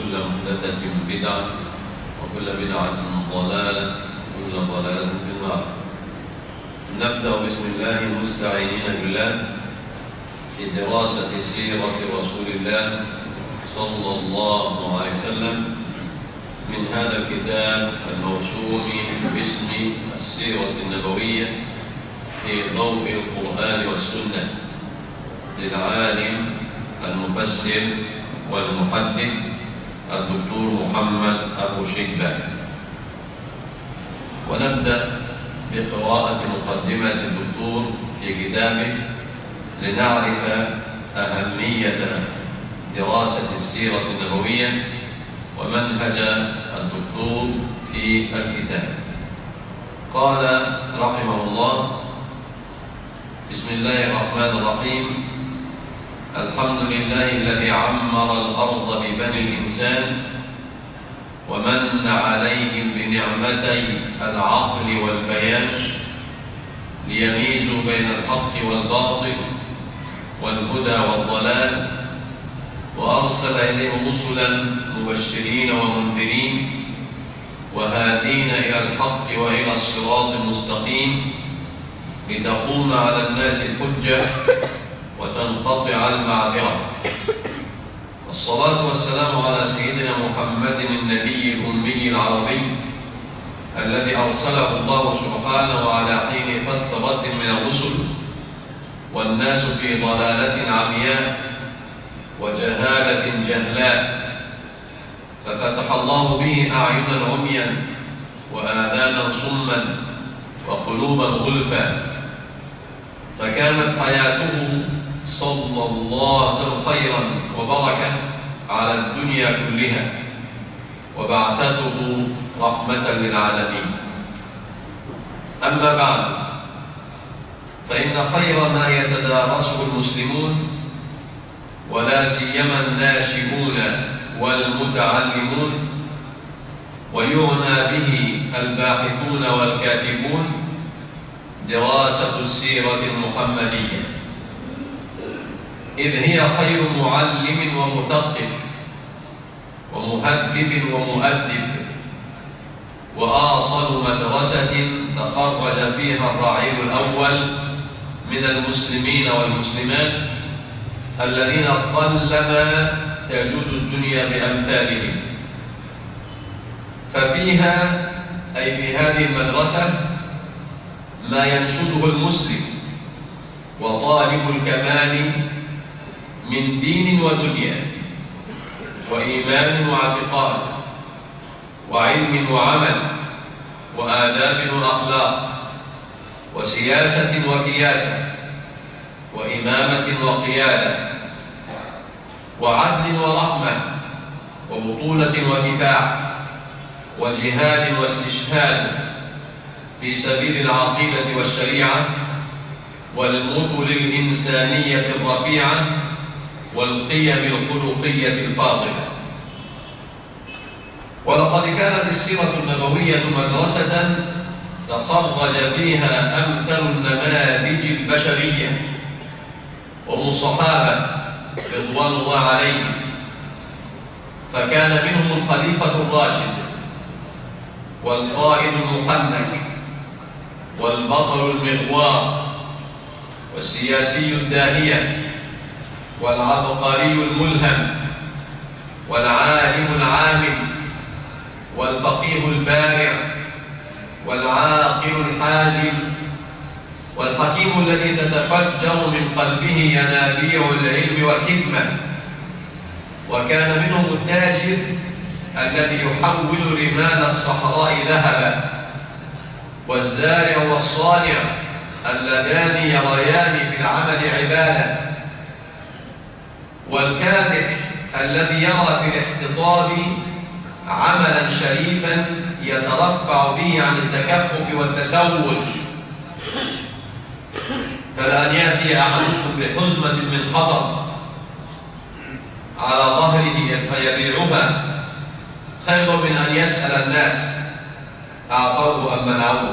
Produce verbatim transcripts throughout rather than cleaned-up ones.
وكل محدثة بدعة وكل بدعة ضلالة وكل ضلالة في النار. نبدأ بسم الله المستعينين بالله في دراسة سيرة رسول الله صلى الله عليه وسلم من هذا الكتاب الموسوم باسم السيرة النبوية في ضوء القرآن والسنة للعالم المفسر والمحدث الدكتور محمد أبو شيبة. ونبدأ بقراءة مقدمة الدكتور في كتابه لنعرف أهمية دراسة السيرة النبوية ومنهج الدكتور في الكتاب. قال رحمه الله: بسم الله الرحمن الرحيم. الحمد لله الذي عمر الأرض ببني الإنسان ومن عليهم بنعمتي العقل والبيان ليميزوا بين الحق والباطل والهدى والضلال، وأرسل إليهم رسلا مبشرين ومنذرين وهادين إلى الحق وإلى الصراط المستقيم لتقوم على الناس الحجة وتنقطع المعذرة. والصلاة والسلام على سيدنا محمد النبي الأمي العربي الذي أرسله الله سبحانه على حين فترة من الرسل والناس في ضلالة عمياء وجهالة جهلاء، ففتح الله به أعينا عميا وآذانا صما وقلوبا غلفا، فكانت حياته صلى الله عليه وسلم خيرا وبركة على الدنيا كلها، وبعثته رحمة للعالمين. أما بعد، فإن خير ما يتدارسه المسلمون ولا سيما الناشئون والمتعلمون ويعنى به الباحثون والكاتبون دراسة السيرة المحمدية، إذ هي خير معلم ومثقف ومهذب ومؤدب، وآصل مدرسة تخرج فيها الرعيل الأول من المسلمين والمسلمات الذين قلما تجود الدنيا بأمثالهم. ففيها أي في هذه المدرسة ما ينشده المسلم وطالب الكمال من دين ودنيا وإيمان واعتقاد وعلم وعمل وآداب وأخلاق وسياسة وكياسة وإمامة وقيادة وعدل ورحمة وبطولة وكفاح وجهاد واستشهاد في سبيل العقيدة والشريعة والمثل الإنسانية الرفيعة والقيم الخلقية الفاضلة. ولقد كانت السيرة النبوية مدرسة تخرج فيها أمثل النماذج البشرية وهم الصحابة رضوان الله عليهم، فكان منهم الخليفة الراشد والقائد المحنك والبطل المغوار والسياسي الداهية والعبقري الملهم والعالم العامل والفقيه البارع والعاقل الحازم والحكيم الذي تتفجر من قلبه ينابيع العلم والحكمة. وكان منهم التاجر الذي يحول رمال الصحراء ذهبا، والزارع والصانع اللذان يريان في العمل عبادة، والكادح الذي يرى في الاحتضاب عملا شريفا يترفع به عن التكفف والتسول. فلأن يأتي أحدكم بحزمة من خطر على ظهره فيبيعها خير من أن يسأل الناس أعطوه أم منعوه.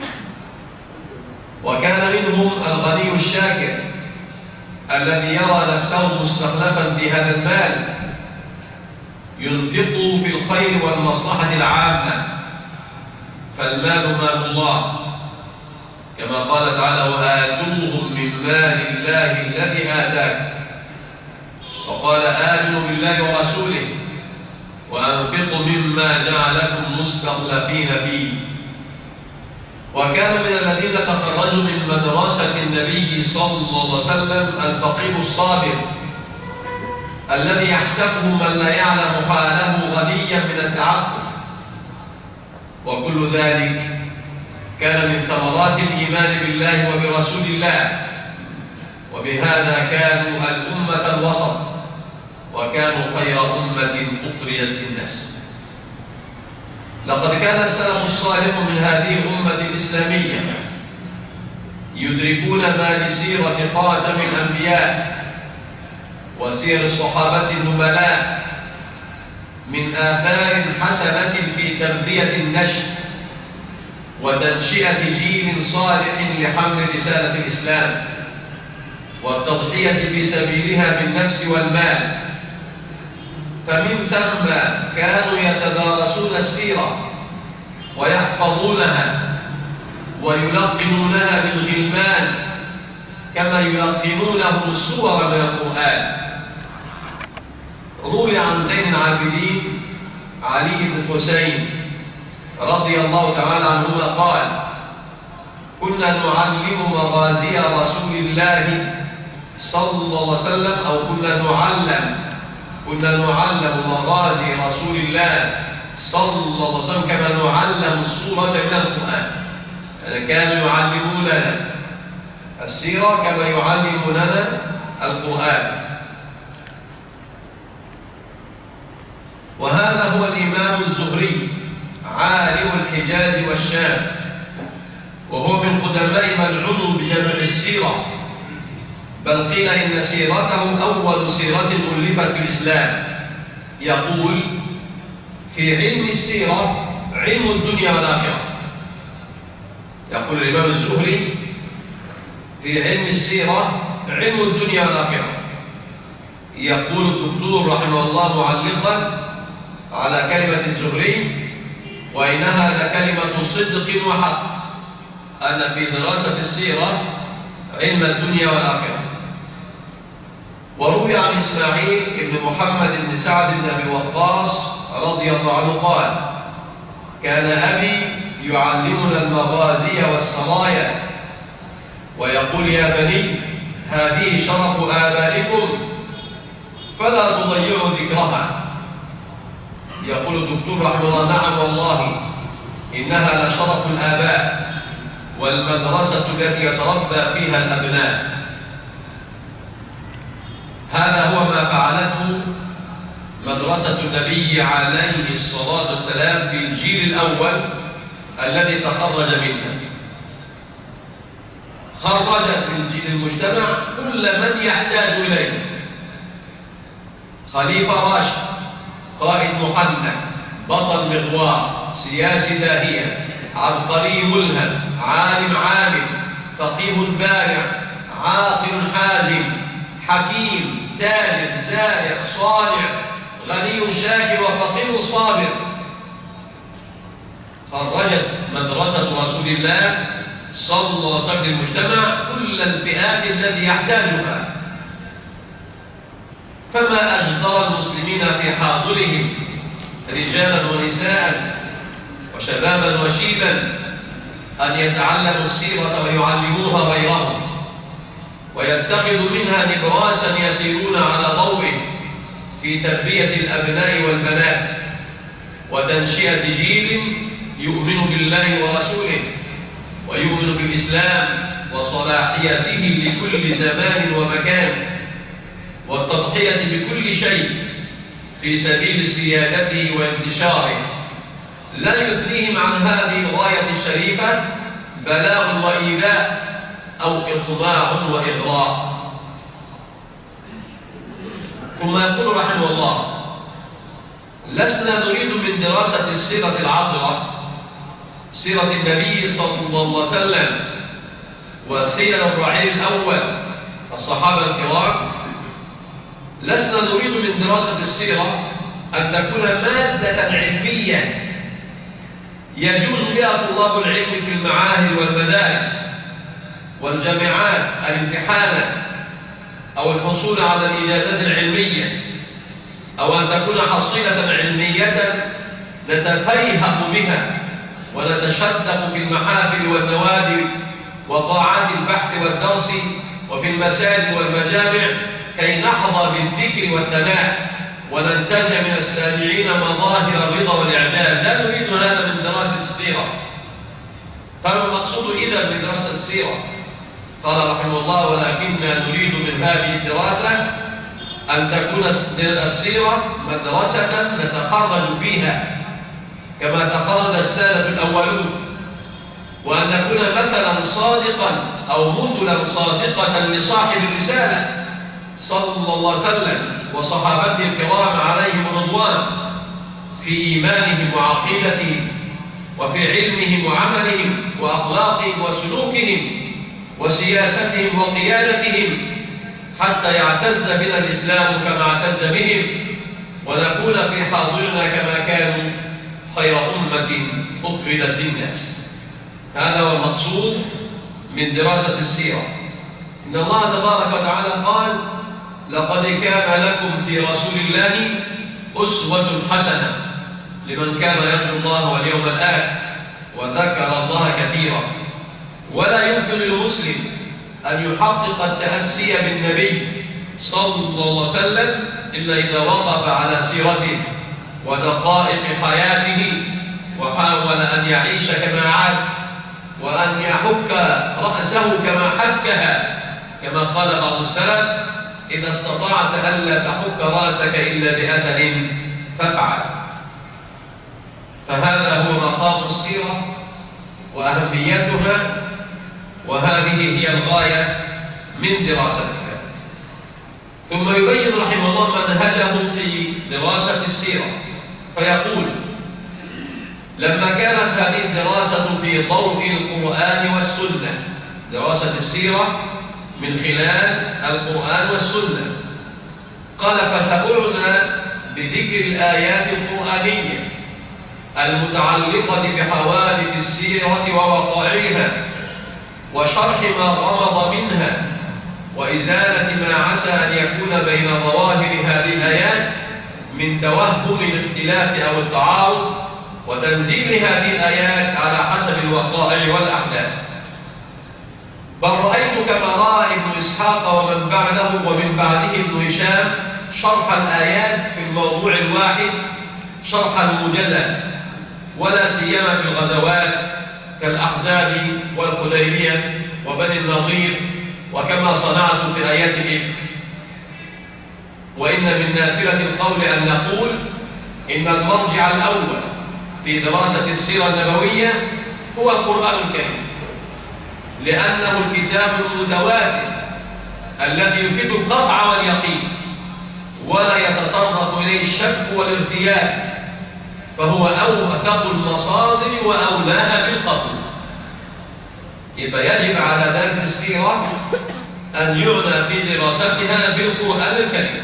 وكان منهم الغني الشاكر الذي يرى نفسه مستخلفا في هذا المال ينفقوا في الخير والمصلحة العامة، فالمال مال الله، كما قال تعالى: وآتوهم من مال الله الذي آتاك. وقال: آمنوا بالله ورسوله وأنفقوا مما جعلكم مستخلفين فيه. وكان من الذين تخرجوا من مدرسة النبي صلى الله عليه وسلم الفقيه الصابر الذي يحسبه من لا يعلم حاله غنيا من التعفف، وكل ذلك كان من ثمرات الإيمان بالله وبرسول الله. وبهذا كانوا الأمة الوسط، وكانوا خير أمة أخرجت للناس. لقد كان السلف الصالح من هذه الأمة الإسلامية يدركون ما بسيرة خاتم الأنبياء وسير الصحابة النبلاء من آثار حسنة في تربية النشء وتنشئة جيل صالح لحمل رسالة الإسلام والتضحية في سبيلها بالنفس والمال. فمن ثم كانوا يتدارسون السيرة ويحفظونها ويلقنونها للغلمان كما يلقنونهم السور من القرآن. روي عن زين العابدين علي بن حسين رضي الله تعالى عنهما قال: كنا نعلم مغازي رسول الله صلى الله عليه وسلم، أو كنا نعلم كنا نعلم مغازي رسول الله صلى الله عليه وسلم كما نعلم السورة من القرآن. يعني كانوا يعلموننا السيرة كما يعلموننا القرآن. وهذا هو الإمام الزهري عالم الحجاز والشام، وهو من قدماء من عنوا بجمع السيرة، بل قيل إن سيرته أول سيرة ألفت في الإسلام. يقول: في علم السيرة علم الدنيا والآخرة. يقول الإمام الزهري: في علم السيرة علم الدنيا والآخرة. يقول الدكتور رحمه الله معلقا على كلمة الزهري: وإنها لكلمة صدق وحق، أن في دراسة السيرة علم الدنيا والآخرة. وروي عن إسماعيل بن محمد بن سعد بن أبي وقاص رضي الله عنه قال: كان أبي يعلمنا المغازي والسرايا ويقول: يا بني، هذه شرف آبائكم فلا تضيعوا ذكرها. يقول الدكتور رحمه الله: نعم والله، إنها لشرف الآباء والمدرسة التي يتربى فيها الأبناء. هذا هو ما فعلته مدرسة النبي عليه الصلاة والسلام في الجيل الأول الذي تخرج منها. خرجت في المجتمع كل من يحتاج إليه: خليفة راشد، قائد محنك، بطل مغوار، سياسي داهية، عبقري ملهم، عالم عامل، فقيه بارع، عاقل حازم، حكيم، تاجر، زارع، صانع، غني شاكر، وفقير صابر. خرجت مدرسة رسول الله صلى الله عليه وسلم المجتمع كل الفئات التي يحتاجها. فما أجدر المسلمين في حاضرهم رجالا ونساء وشبابا وشيبا أن يتعلموا السيرة ويعلموها غيرهم، ويتخذوا منها نبراسا يسيرون على ضوئه في تربية الأبناء والبنات وتنشئة جيل يؤمن بالله ورسوله ويؤمن بالإسلام وصلاحيته لكل زمان ومكان، والتضحية بكل شيء في سبيل سيادته وانتشاره. لا يثنيهم عن هذه الغاية الشريفة بلاء وإيذاء أو إطماع وإغراء. ثم يقول رحمه الله: لسنا نريد من دراسة السيرة العطرة، سيرة النبي صلى الله عليه وسلم وسير الرعيل الأول الصحابة الكرام، لسنا نريد من دراسة السيرة أن تكون مادة علمية يجوز بها طلاب العلم في المعاهد والمدارس والجامعات الامتحان أو الحصول على الإجازات العلمية، أو أن تكون حصيلة علمية نتفيهم بها ونتشدق في المحافل والنوادي وقاعات البحث والدرس وفي المساجد والمجامع كي نحظى بالذكر والثناء وننتزع من السامعين مظاهر الرضا والإعجاب. لا نريد هذا من دراسة السيرة. فما المقصود إذا من دراسة السيرة؟ قال رحمه الله: ولكننا نريد من هذه الدراسة أن تكون السيرة مدرسة نتخرج فيها كما تخرج السلف الأولون، وأن نكون مثلا صادقا أو مثلا صادقة لصاحب الرسالة صلى الله عليه وسلم وصحابته الكرام عليهم الرضوان في إيمانهم وعقيدتهم وفي علمهم وعملهم وأخلاقهم وسلوكهم وسياستهم وقيادتهم، حتى يعتز بنا الإسلام كما اعتز بهم، ونكون في حاضرنا كما كانوا خير أمة أخرجت للناس. هذا هو المقصود من دراسة السيرة. إن الله تبارك وتعالى قال: لقد كان لكم في رسول الله أسوة حسنة لمن كان يرجو الله واليوم الآخر وذكر الله كثيرا. ولا يمكن للمسلم أن يحقق التأسي بالنبي صلى الله عليه وسلم إلا إذا وقف على سيرته ودقائق حياته وحاول أن يعيش كما عاش، وأن يحك رأسه كما حكها، كما قال بعض السلف: إذا استطعت ألا تحك رأسك إلا بأثر فافعل. فهذا هو مقام السيرة وأهميتها، وهذه هي الغاية من دراستها. ثم يبين رحمه الله منهجه في دراسة السيرة فيقول: لما كانت هذه الدراسة في ضوء القرآن والسنة، دراسة السيرة من خلال القرآن والسنة، قال: فسأعنى بذكر الآيات القرآنية المتعلقة بحوادث السيرة ووقائعها وشرح ما غمض منها وإزالة ما عسى أن يكون بين ظواهر هذه الآيات من توهم الاختلاف أو التعارض، وتنزيل هذه الآيات على حسب الوقائع والأحداث. بل رأيت كما رأى ابن إسحاق ومن بعده ومن بعده ابن هشام شرح الآيات في الموضوع الواحد شرحا موجزا، ولا سيما في الغزوات كالأحزاب والحديبية وبني النضير، وكما صنعت في آيات الإفك. وإن من نافلة القول أن نقول إن المرجع الأول في دراسة السيرة النبوية هو القرآن الكريم، لأنه الكتاب المتواتر الذي يفيد القطع واليقين ولا يتطرق إليه الشك والارتياب، فهو أوثق المصادر وأولاها بالقبول. يبقى يجب على دارس السيرة أن يعنى في دراستها بالقرآن الكريم.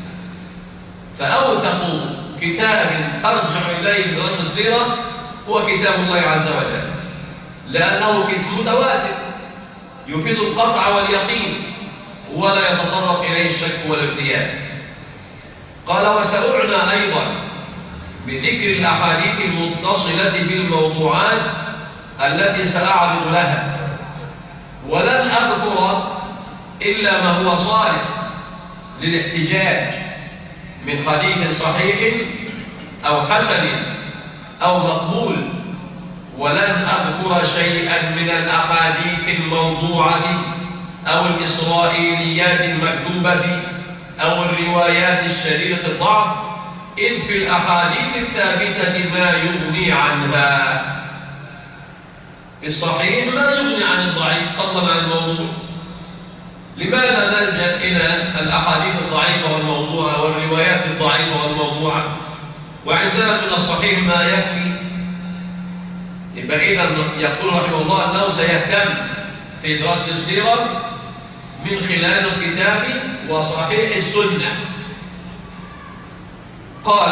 فأوثق كتاب ترجع إليه دراسة السيرة هو كتاب الله عز وجل، لأنه كتاب متواتر يفيد القطع واليقين ولا يتطرق إليه الشك والارتياب. قال: وسأعنى أيضا بذكر الأحاديث المتصلة بالموضوعات التي سأعرض لها، ولن أذكر إلا ما هو صالح للاحتجاج من حديث صحيح أو حسن أو مقبول، ولن أذكر شيئا من الأحاديث الموضوعة أو الإسرائيليات المكذوبة أو الروايات الشديدة الضعف، إذ في الأحاديث الثابتة ما يغني عنها. في الصحيح ما يغني عن الضعيف فضلا عن الموضوع. لماذا نلجأ إلى الأحاديث الضعيفة والموضوعة والروايات الضعيفة والموضوعة وعندنا من الصحيح ما يكفي؟ يبقى إذا يقول رحمه الله أنه سيهتم في دراسة السيرة من خلال الكتاب وصحيح السنة. قال: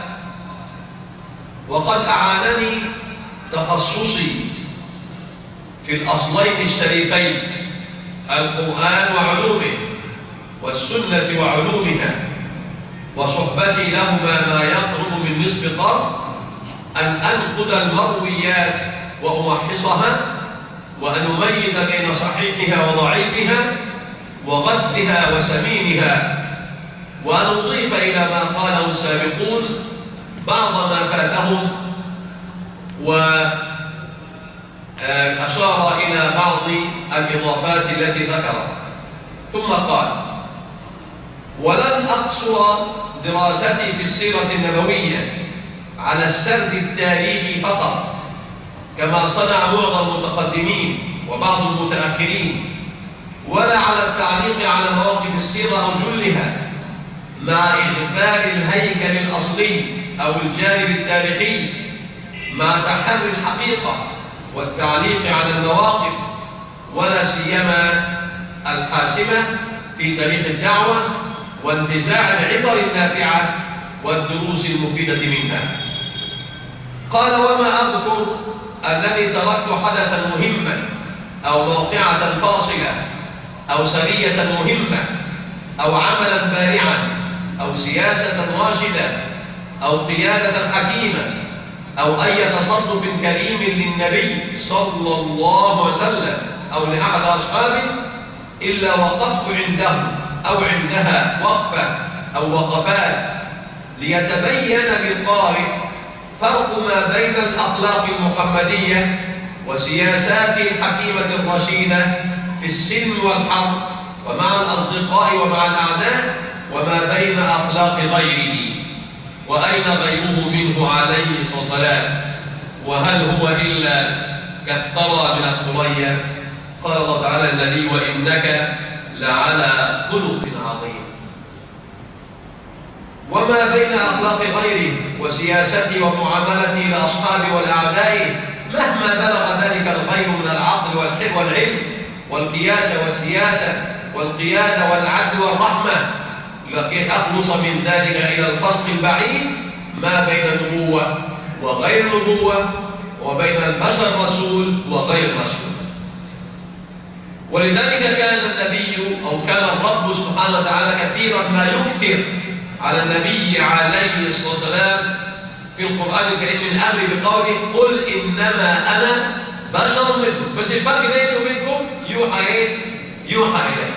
وقد أعانني تخصصي في الأصلين الشريفين القرآن وعلومه والسنة وعلومها وصحبتي لهما ما يقرب من نصف قرن أن أنقد المرويات وأمحصها وأن أميز بين صحيحها وضعيفها وغثها وسمينها وأن أضيف إلى ما قاله السابقون بعض ما فاتهم وأشار إلى بعض الإضافات التي ذكرها. ثم قال: ولن أقصر دراستي في السيرة النبوية على السرد التاريخي فقط كما صنع معظم المتقدمين وبعض المتأخرين، ولا على التعليق على مواقف السيرة أو جلها مع إغفال الهيكل الأصلي أو الجانب التاريخي مع تحري الحقيقة والتعليق على المواقف ولا سيما الحاسمة في تاريخ الدعوة وانتزاع العبر النافعة والدروس المفيدة منها. قال: وما أذكر أنني تركت حدثا مهما أو موقعة فاصلة أو سرية مهمة أو عملا بارعا أو سياسة راشدة أو قيادة حكيمة أو أي تصرف كريم للنبي صلى الله عليه وسلم أو لأحد أصحابه إلا وقفت عنده أو عندها وقفة أو وقفات ليتبين للقارئ فرق ما بين الأخلاق المحمدية وسياسات الحكيمة الرشيدة في السلم والحرب ومع الأصدقاء ومع الأعداء وما بين أخلاق غيره، وأين غيره منه عليه الصلاة والسلام، وهل هو إلا كالثرى من الثريا. قال الله تعالى: النبي وإنك لعلى خلق عظيم. وما بين أخلاق غيره وسياسته ومعاملته لأصحابه والأعداء مهما بلغ ذلك الغير من العقل والعلم والقياس والسياسة والقيادة والعدل والرحمة لكي أخلص من ذلك إلى الفرق البعيد ما بين النبوة وغير النبوة وبين البشر رسول وغير رسول. ولذلك كان النبي أو كان الرب سبحانه وتعالى كثيرا ما يكثر على النبي عليه الصلاة والسلام في القرآن الكريم من أمر بقوله: قل إنما أنا بشر مثلكم. بس الفرق بيني وبينكم يوحى إيه؟ يوحى إليه.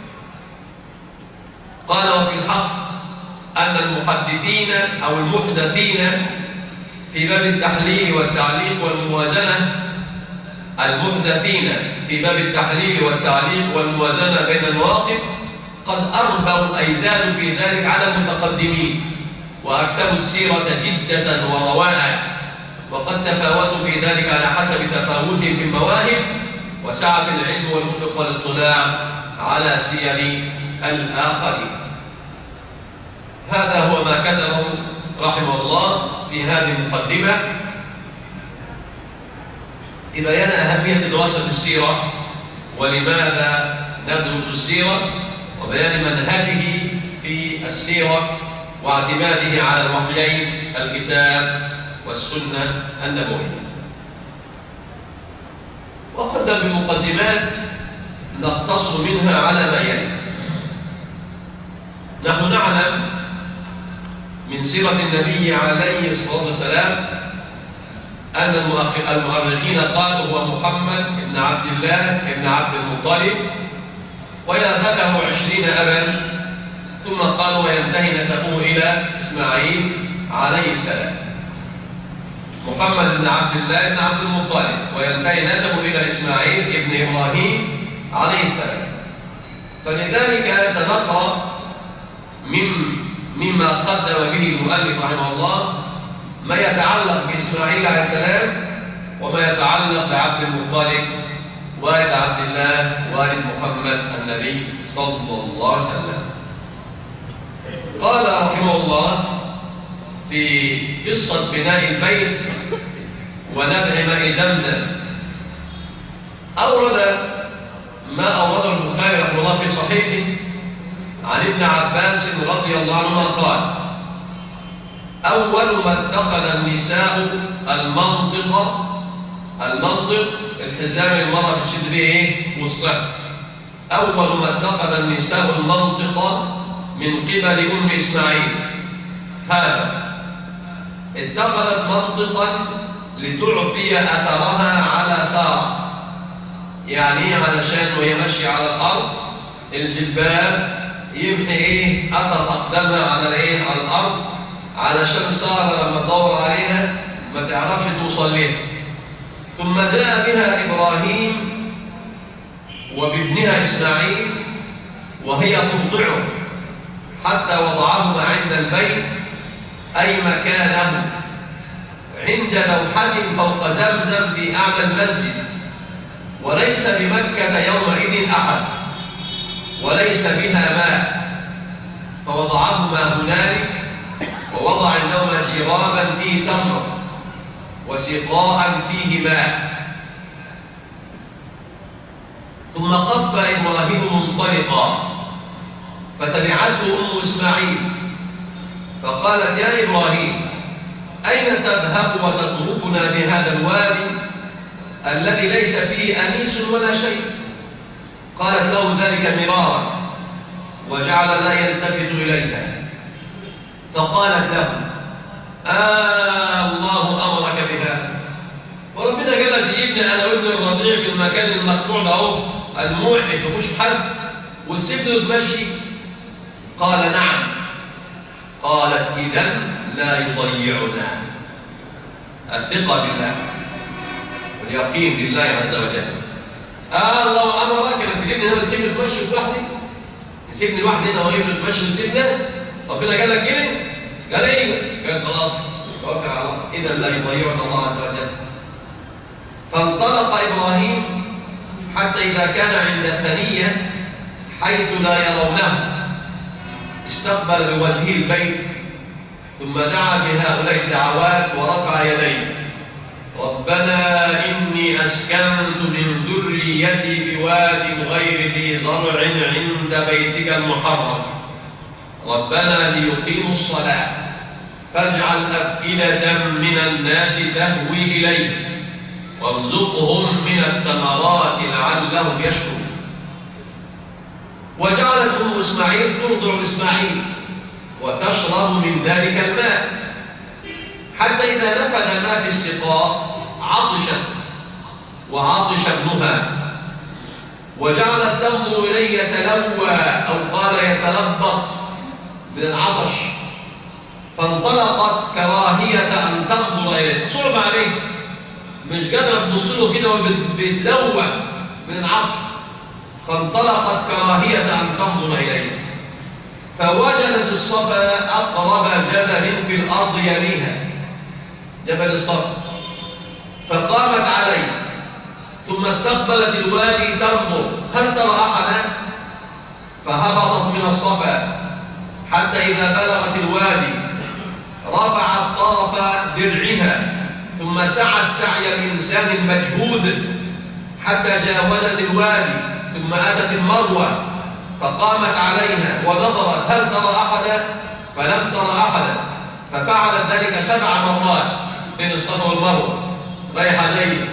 قال: وفي الحق أن المحدثين أو المحدثين في باب التحليل والتعليق والموازنة المحدثين في باب التحليل والتعليق والموازنة بين المواقف قد أربوا أي زادوا في ذلك على المتقدمين وأكسبوا السيرة جدة ورواء، وقد تفاوتوا في ذلك على حسب تفاوتهم في المواهب وسعة العلم والمنطق والاطلاع على سير الآخرين. هذا هو ما كتبه رحمه الله في هذه المقدمة لبيان أهمية دراسة السيرة ولماذا ندرس السيرة وبيان منهجه في السيرة واعتماده على الوحيين الكتاب والسنة النبوية. وقدم بمقدمات نقتصر منها على ما يلي. نحن نعلم من سيرة النبي عليه الصلاة والسلام أن المؤرخين قالوا هو محمد بن عبد الله بن عبد المطلب ويذهب له عشرين أبا، ثم قالوا وينتهي نسبه إلى إسماعيل عليه السلام. محمد بن عبد الله بن عبد المطلب وينتهي نسبه إلى إسماعيل بن إبراهيم عليه السلام. فلذلك سنقرأ من مما قدم به المؤلف رحمه الله ما يتعلق بإسماعيل عليه السلام وما يتعلق بعبد المطلب والد عبد الله والد محمد النبي صلى الله عليه وسلم. قال رحمه الله في قصة بناء البيت ونبع ماء زمزم أورد ما أورده البخاري رحمه الله في صحيحه عن ابن عباس رضي الله عنهما قال: أول ما اتخذ النساء المنطق المنطق الحزام المرأة بتشد بيه إيه؟ وسطها. أول ما اتخذ النساء المنطق من قبل أم إسماعيل هذا اتخذت منطقا لتعفي أثرها على سارة، يعني علشان وهي ماشية على الأرض الجلباب يمحي إيه؟ أثر أقدامها على إيه؟ على الأرض، علشان سارة لما تدور عليها ما تعرفش توصل لها. ثم جاء بها إبراهيم وبابنها إسماعيل وهي ترضعه حتى وضعهما عند البيت، أي مكانه عند لوحة فوق زمزم في أعلى المسجد، وليس بمكة يومئذ أحد وليس بها ماء، فوضعهما هنالك ووضع عندهما جرابا فيه تمر وسقاء فيه ماء. ثم قف إبراهيم منطلقا فتبعته أم إسماعيل فقالت: يا إبراهيم، أين تذهب وتتركنا بهذا الوادي الذي ليس فيه أنيس ولا شيء؟ قالت له ذلك مرارا وجعل لا يلتفت إليها، فقالت له: آه الله أمرك بها، وربنا قال تجيبني أنا وابن الرضيع في المكان المقطوع ده أهو الموحي فيهوش حد وتسيبني وتمشي؟ قال: نعم. قالت: إذن لا يضيعنا. الثقة بالله واليقين بالله عز وجل. آه الله أمرك أنك تجيبني هنا وتسيبني تمشي لوحدي؟ تسيبني لوحدي هنا وابني تمشي وتسيبني؟ ربنا قال لك كده؟ قال ايوه. قال خلاص توكل على الله، اذا لا يضيعنا الله عز وجل. فانطلق ابراهيم حتى اذا كان عند الثنيه حيث لا يرونه استقبل بوجهه البيت، ثم دعا بهؤلاء الدعوات ورفع يديه: ربنا اني اسكنت من ذريتي بواد غير ذي زرع عند بيتك المحرم ربنا ليقيموا الصلاة فاجعل أفئدة من الناس تهوي إليه وارزقهم من الثمرات لعلهم يشكرون. وجعلت أم إسماعيل ترضع إسماعيل وتشرب من ذلك الماء حتى إذا نفد ما في السقاء عطشت وعطش ابنها، وجعلت تنظر إليه يتلوى أو قال يتلبط من العطش، فانطلقت كراهية أن تنظر إليه، صعب عليه مش قادرة تبص له كده وبتلوى من العطش، فانطلقت كراهية أن تنظر إليه، فوجدت الصفا أقرب جبل في الأرض يليها، جبل الصفا، فقامت عليه ثم استقبلت الوادي تنظر هل ترى أحدا؟ فهبطت من الصفا حتى إذا بلغت الوادي رفعت طرف درعها ثم سعت سعي الإنسان المجهود حتى جاوزت الوادي ثم أتت المروة فقامت عليها ونظرت هل ترى أحدا؟ فلم ترى أحدا، ففعلت ذلك سبع مرات بين الصفا والمروة رايحة جاية.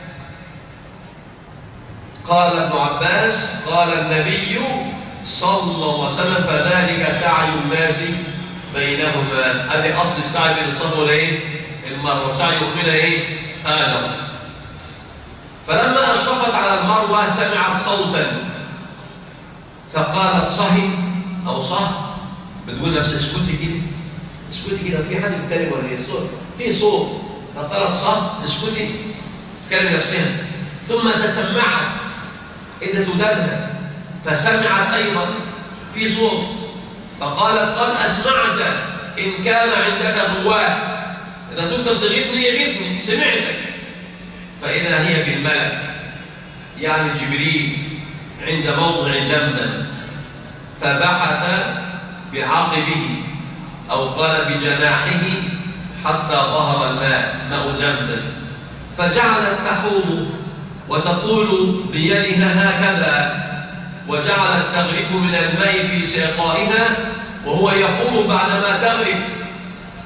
قال ابن عباس قال النبي صلى الله عليه وسلم: فذلك سعي الناس بينهما. هذه أصل السعي بين الصفا والإيه؟ المروة، سعي من إيه؟ هذا. فلما أشرفت على المروة سمعت صوتا فقالت: صهي أو صه، بتقول نفسها اسكتي كده اسكتي كده، في حد بيتكلم ولا ايه؟ صوت في صوت، فقالت: صه اسكتي، تكلم نفسها. ثم تسمعت إذا تدلها فسمعت أيضا في صوت، فقالت: قد أسمعت إن كان عندك ضواه، إذا تقدر تغيثني يغيثني، سمعتك. فإذا هي بالملك يعني جبريل عند موضع زمزم، فبحث بعقبه أو قال بجناحه حتى ظهر الماء، ماء زمزم، فجعلت تحوم وتقول بيدها هكذا، وجعلت تغرف من الماء في سقائها وهو يقول بعدما تغرف: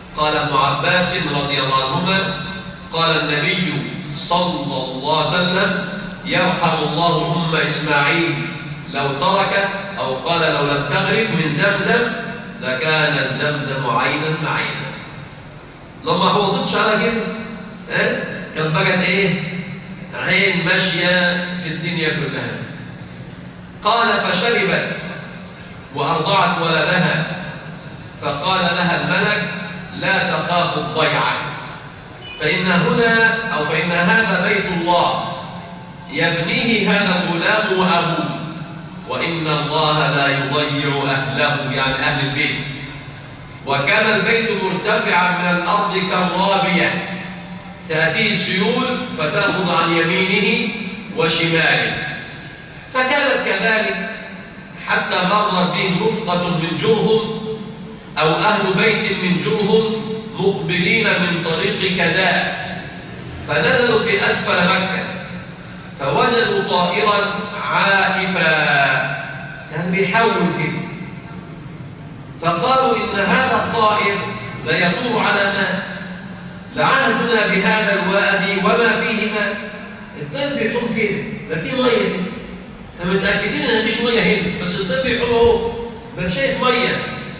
قال ابن عباس رضي الله عنهما قال النبي صلى الله عليه وسلم يرحم الله أم إسماعيل لو تركت، أو قال لو لم تغرف من زمزم لكان زمزم عينا معينا. لما فوضتش على كده اه؟ كان بقت ايه؟ عين ماشية في الدنيا كلها. قال فشربت وأرضعت ولدها، فقال لها الملك لا تخاف الضيعة، فإن هنا أو فإن هذا بيت الله يبنيه هذا الغلام وأبوه، وإن الله لا يضيع أهله يعني أهل البيت. وكان البيت مرتفعا من الأرض كالرابية، تأتيه السيول فتأخذ عن يمينه وشماله، فكانت كذلك حتى مرت بهم رفقة من جرهم أو أهل بيت من جرهم مقبلين من طريق كداء، فنزلوا في أسفل مكة فوجدوا طائرا عائفا يعني بيحول كده، فقالوا إن هذا الطائر لا يدور على ماء، لعهدنا بهذا الوادي وما فيه ماء. الطير بيحوم كده، ده فيه ميه كده، احنا متاكدين ان مفيش ميه هنا، بس الطير بيحوم اهو، بل شايف ميه.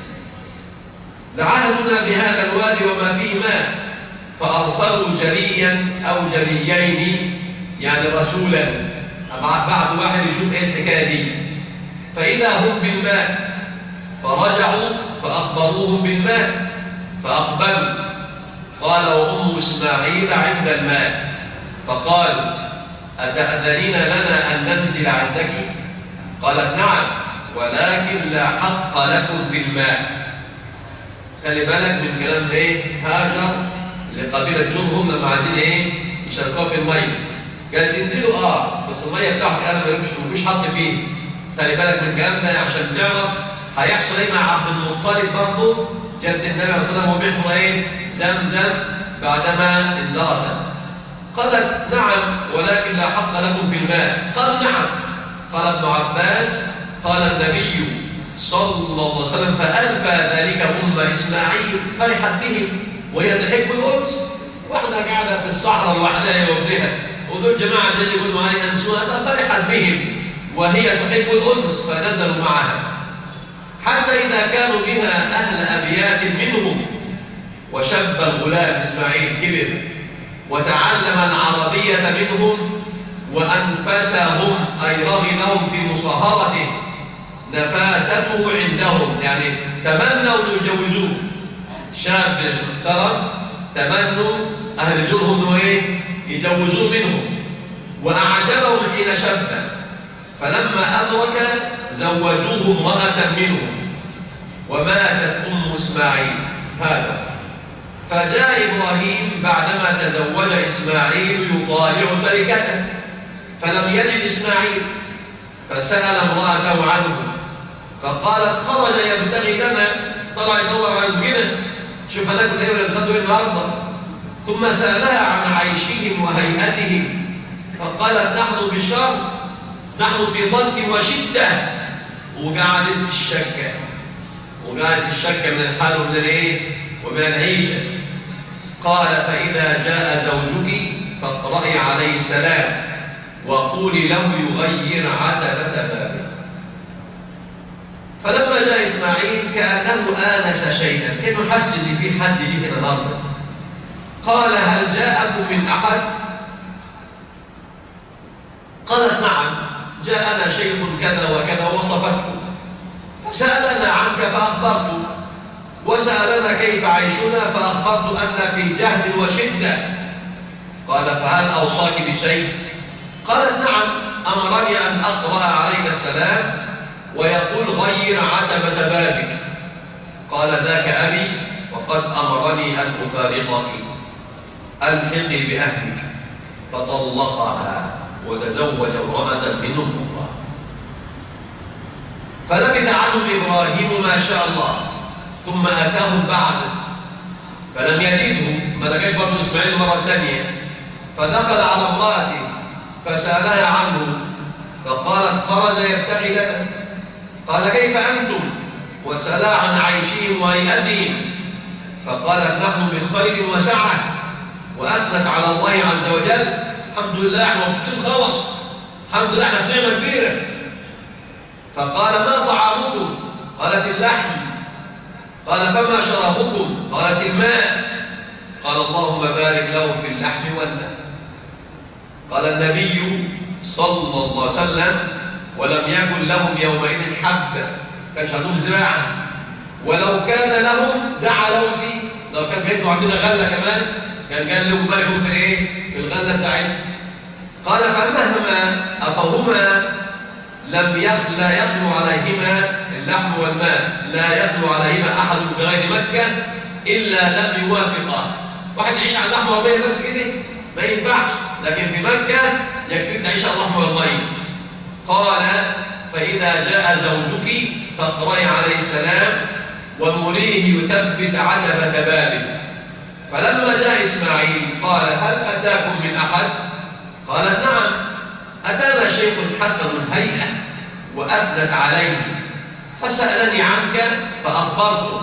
لعهدنا بهذا الوادي وما فيه ماء، فارسلوا جريا او جريين يعني رسولا بعد واحد يشوف ايه الحكايه دي، فاذا هم بالماء، فرجعوا فاخبروهم بالماء فاقبلوا. قال وأم إسماعيل عند الماء، فقالوا أتأذنين لنا أن ننزل عندك؟ قالت نعم، ولكن لا حق لكم في الماء. خلي بالك من كلام ايه هاجر لقبيلة جرهم لما عايزين ايه يشاركوها في المية، قال تنزلوا اه بس المية بتاعتك انا مفيش حط فيه. خلي بالك من الكلام ده عشان تعرف هيحصل ايه مع عبد المطلب برضه جد النبي صلى الله عليه وسلم وبيحمر ايه زمزم بعدما اندرست. قالت نعم ولكن لا حق لكم في الماء. قال نعم. قال ابن عباس قال النبي صلى الله عليه وسلم فألفى ذلك أم إسماعيل فرحت بهم وهي تحب الأنس، واحدة قاعدة في الصحراء لوحدها وابنها وذو الجماعة زي يقول معي أنسوها، ففرحت بهم وهي تحب الأنس فنزلوا معها، حتى إذا كانوا بها أهل أبيات منهم وشب الغلام إسماعيل كبر وتعلم العربية منهم وأنفسهم أي رغبهم في مصاهرته، نفاسته عندهم يعني تمنوا يجوزوه. شاب محترم تمنوا أهل جرهم إيه يجوزوه منهم، وأعجبهم حين شب، فلما أدرك زوجوه امرأة منهم وماتت أم إسماعيل هذا. فجاء إبراهيم بعدما تزوج إسماعيل يطالع تركته فلم يجد إسماعيل، فسأل امرأته عنه فقالت خرج يبتغي لنا، طلع يدور على رزقنا، شوف هناكل ايه ولا نتغدوا ايه النهارده. ثم سألها عن عيشهم وهيئتهم فقالت نحن بشر، نحن في ضنك وشدة، وقعدت الشكة وقعدت الشكة من الحال ومن الايه ومن العيشة. قال فإذا جاء زوجك فاقرأي عليه السلام وقولي له يغير عتبة بابه. فلما جاء إسماعيل كأنه آنس شيئا، كأنه حس إن في حد يجي النهارده. قال هل جاءكم من أحد؟ قالت نعم جاءنا شيخ كذا وكذا وصفته، فسألنا عنك فأخبرته، وسألنا كيف عيشنا فأخبرت أن في جهد وشدة. قال فهل أوصاك بشيء؟ قالت نعم أمرني أن أقرأ عليك السلام ويقول غير عتبة بابك. قال ذاك أبي وقد أمرني أن أفارقك، ألحقي بأهلك. فطلقها وتزوج امرأة منهم أخرى. فلبث عنهم إبراهيم ما شاء الله، ثم أتاهم بعد فلم يجده، ما لقاش برضه إسماعيل مرة ثانية، فدخل على امرأته فسألها عنه فقالت خرج يبتغي لنا. قال كيف أنتم؟ وسألها عن عيشهم وهيئتهم، فقالت نحن بخير وسعة، وأثنت على الله عز وجل. الحمد لله احنا مبسوطين خالص، الحمد لله احنا في نعمة كبيرة. فقال ما طعامكم؟ قالت اللحم. قال فما شرابكم؟ قالت الماء. قال اللهم بارك له في اللحم والماء. قال النبي صلى الله عليه وسلم ولم يكن لهم يومئذ حبة، كانش عندهم زراعة، ولو كان لهم دعا لهم فيه. لو كان بيتوا عندنا غلة كمان كان قال لهم باركوا في ايه؟ في الغلة بتاعتهم. قال فمهما أفهما لم لا يخلو عليهما اللحم والماء، لا يخلو عليهما أحد بغير مكة إلا لم يوافقا. واحد يعيش على اللحم والماء بس كده ما ينفعش، لكن في مكة يكفيك تعيش على اللحم والماء. قال فإذا جاء زوجك فاقرئي عليه السلام ومريه يثبت عتبة بابه. فلما جاء إسماعيل قال هل أتاكم من أحد؟ قالت نعم، أتانا شيخ حسن الهيئة وأثنت عليه فسألني عنك فأخبرته،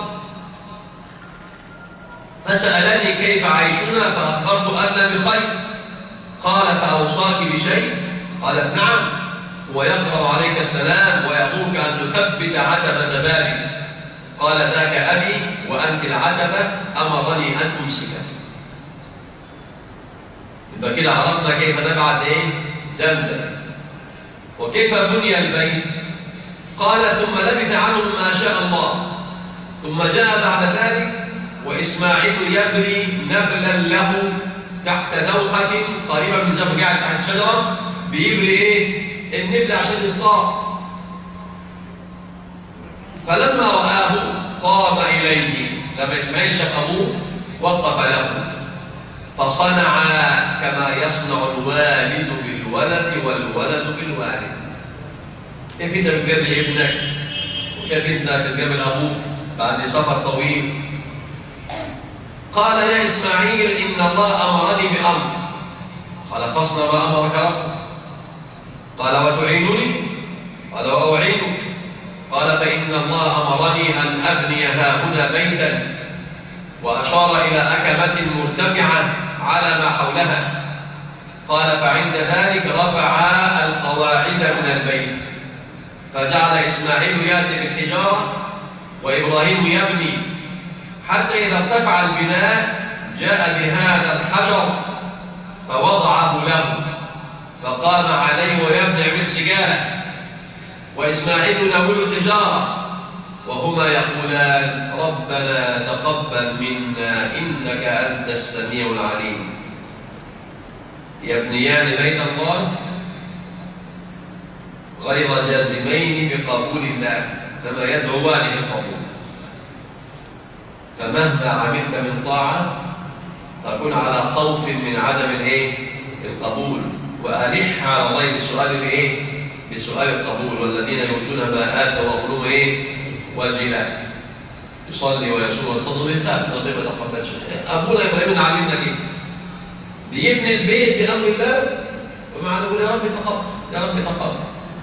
فسألني كيف عيشنا فأخبرت أن بخير. قال فأوصاك بشيء؟ قالت نعم، ويقرأ عليك السلام ويأمرك أن تثبت عتبة بابك. قال ذاك أبي وأنت العتبة أمرني أن أمسكك. يبقى كده عرفنا كيف نبعث إيه؟ زمزم. وكيف بني البيت؟ قال ثم لبث عنهم ما شاء الله، ثم جاء بعد ذلك وإسماعيل يبري نبلا له تحت دوحة قريبة من زمن، قاعد تحت شجرة بيبري إيه؟ النبل عشان يصطاد. فلما رآه قام إليه، لما إسماعيل شاف أبوه وقف له، فصنع كما يصنع الوالد بالولد والولد بالوالد. كيف انت بتجامل ابنك وكيف انت بتجامل ابوك بعد سفر طويل؟ قال يا اسماعيل ان الله امرني بامر. قال فاصنع ما امرك ربك. قال وتعينني؟ قال واعينك. قال فان الله امرني ان ابني هاهنا بيتا، واشار الى اكمه مرتفعه على ما حولها. قال فعند ذلك رفعا القواعد من البيت، فجعل إسماعيل يأتي بالحجارة وإبراهيم يبني، حتى إذا ارتفع البناء جاء بهذا الحجر فوضعه له، فقام عليه ويبني بالسجالة، وإسماعيل يناول الحجارة وهما يقولان ربنا تقبل منا إنك أنت السميع العليم. يبنيان بيت الله غير جازمين بقبول الله، كما يدعوان للقبول. فمهما عملت من طاعة تكون على خوف من عدم الايه؟ القبول، وألح على الله بسؤال الايه؟ بسؤال القبول. والذين يؤتون ما آتوا وقلوبهم ايه؟ وجلة، يصلي ويصوم ويصدق ويخاف من غير ما تقبلش. أبونا إبراهيم علمنا كده، بيبني البيت بأمر الله ومعنى يقول يا رب تقبل يا رب تقبل.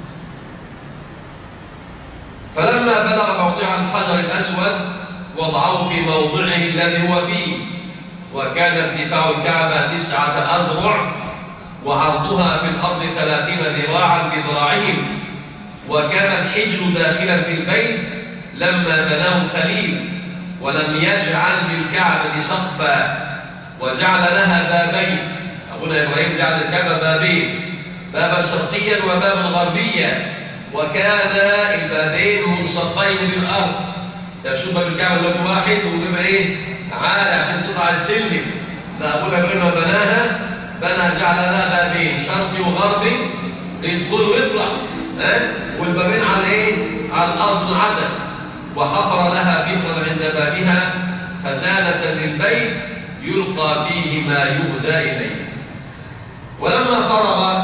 فلما بلغ موضع الحجر الأسود وضعه في موضعه الذي هو فيه، وكان ارتفاع الكعبة تسعة أذرع وعرضها في الأرض ثلاثين ذراعا بذراعهم، وكان الحجر داخلا في البيت لما بناه خليل، ولم يجعل للكعبة سقفا، وجعل لها بابين. أبونا إبراهيم جعل الكعبة بابين، بابا شرقيا وبابا غربيا، وكان البابين ملصقين بالأرض. تشوف باب الكعبة اللي واحد وبيبقى إيه؟ عالي عشان تطلع السلم. فأبونا إبراهيم بناها بنى جعل لها بابين شرقي وغربي يدخل ويطلع، ها؟ والبابين على إيه؟ على الأرض العدد. وحفر لها بئرا عند بابها خزانة للبيت يلقى فيه ما يهدى إليه. ولما فرغ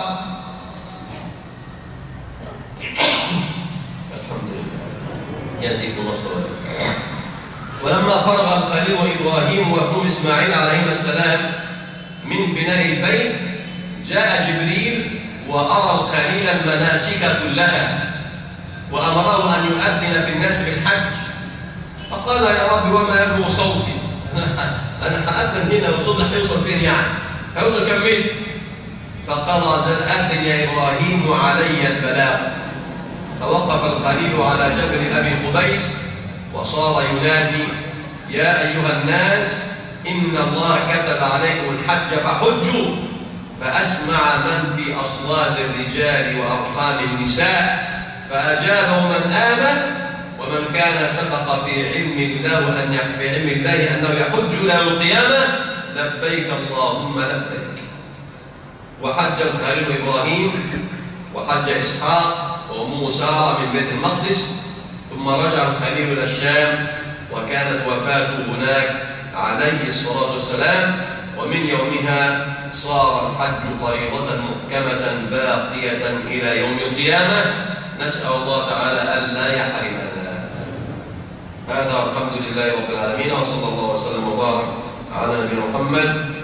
الحمد لله يهديكم الله. ولما فرغ الخليل وإبراهيم وابنه إسماعيل عليهما السلام من بناء البيت، جاء جبريل وأرى الخليل المناسك كلها، وأمره أن يؤذن في الناس بالحج. فقال يا رب وما يبلغ صوتي؟ أنا هأذن هنا وصلنا هيوصل فين يعني؟ هيوصل كم متر؟ فقال عزل أذن يا إبراهيم علي البلاغ. فوقف الخليل على جبل أبي قبيس وصار ينادي يا أيها الناس إن الله كتب عليكم الحج فحجوا. فأسمع من في أصوات الرجال وأرحام النساء فأجابه من آمن ومن كان سبق في علم الله أن في علم الله أنه يحج إلى يوم القيامة لبيك اللهم لبيك. وحج الخليل إبراهيم وحج إسحاق وموسى من بيت المقدس، ثم رجع الخليل إلى الشام وكانت وفاته هناك عليه الصلاة والسلام. ومن يومها صار الحج فريضة محكمة باقية إلى يوم القيامة. نسأل الله تعالى ألا يحرمنا. هذا الحمد لله رب العالمين، وصلى الله وسلم وبارك على نبينا محمد